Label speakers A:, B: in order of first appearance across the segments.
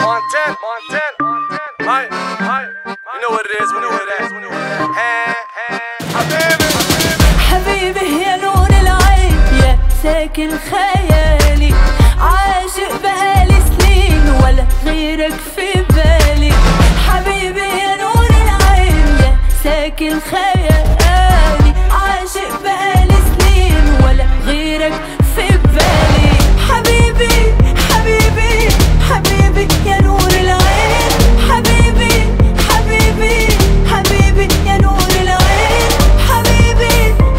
A: Montana. Hi. You know what it is when you hear that.
B: حبيبي يا نور العين يا ساكن خيالي، عاشق بقالي سنين ولا غيرك في بالي. حبيبي يا نور العين يا ساكن خيالي، عاشق بقالي سنين ولا غيرك في بالي. حبيبي يا نور العين، حبيبي يا نور العين، حبيبي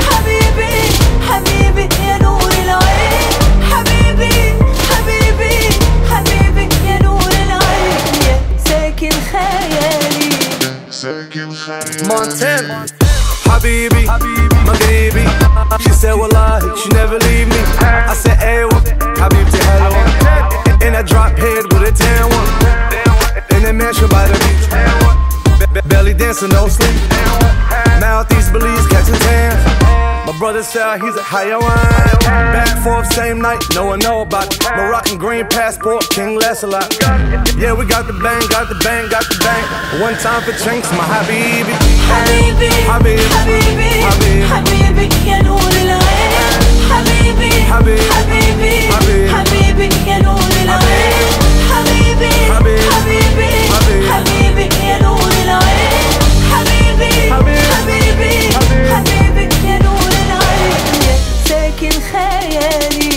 B: يا نور العين، حبيبي يا نور العين يا ساكن خيالي.
A: Montana. Habibi, Maghribi. She said wallahi, she never leave me. I said aywa, Habibti halwa. In a drop head with a tan one. In a mansion by the beach. Belly dancing, no sleep. Mouthies, Belize, catching tan. My brother said he's a hayawan. Back forth same night, no one know about it. Moroccan green passport, King Lancelot. Yeah, we got the bang. One time for drinks, my habibi.
B: حبيبي يا نور العين، حبيبي يا نور العين، حبيبي يا نور العين، حبيبي يا نور العين يا ساكن خيالي.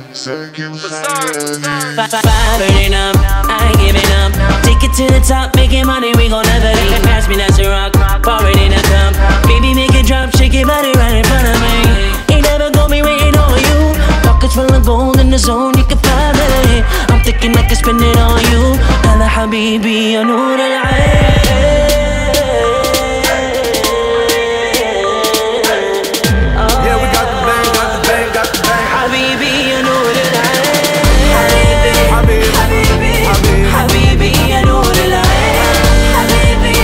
C: Firing up, I ain't giving up. Take it to the top, making money, we gon' never leave. Pass me that rock, pour it in a cup. Baby, make it drop, shake your body right in front of me. Ain't never gon' be waiting on you. Pockets full of gold in the zone, you can find it. I'm thinking I can spend it on you. Hala habibi, ya noor al-ain.
A: Yeah, we got the bang.
C: Habibi, ya noor al-ain.
B: حبيبي يا نور العين، حبيبي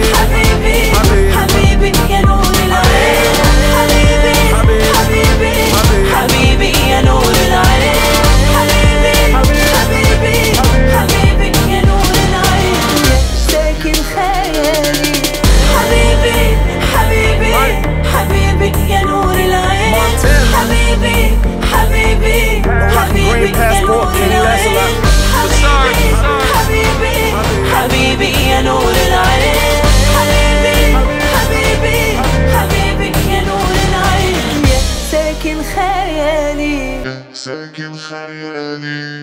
B: يا نور العين، حبيبي يا نور العين، حبيبي يا نور العين يا ساكن خيالي. حبيبي يا نور العين، حبيبي يا نور العين، حبيبي يا نور العين، حبيبي يا نور العين يا ساكن خيالي.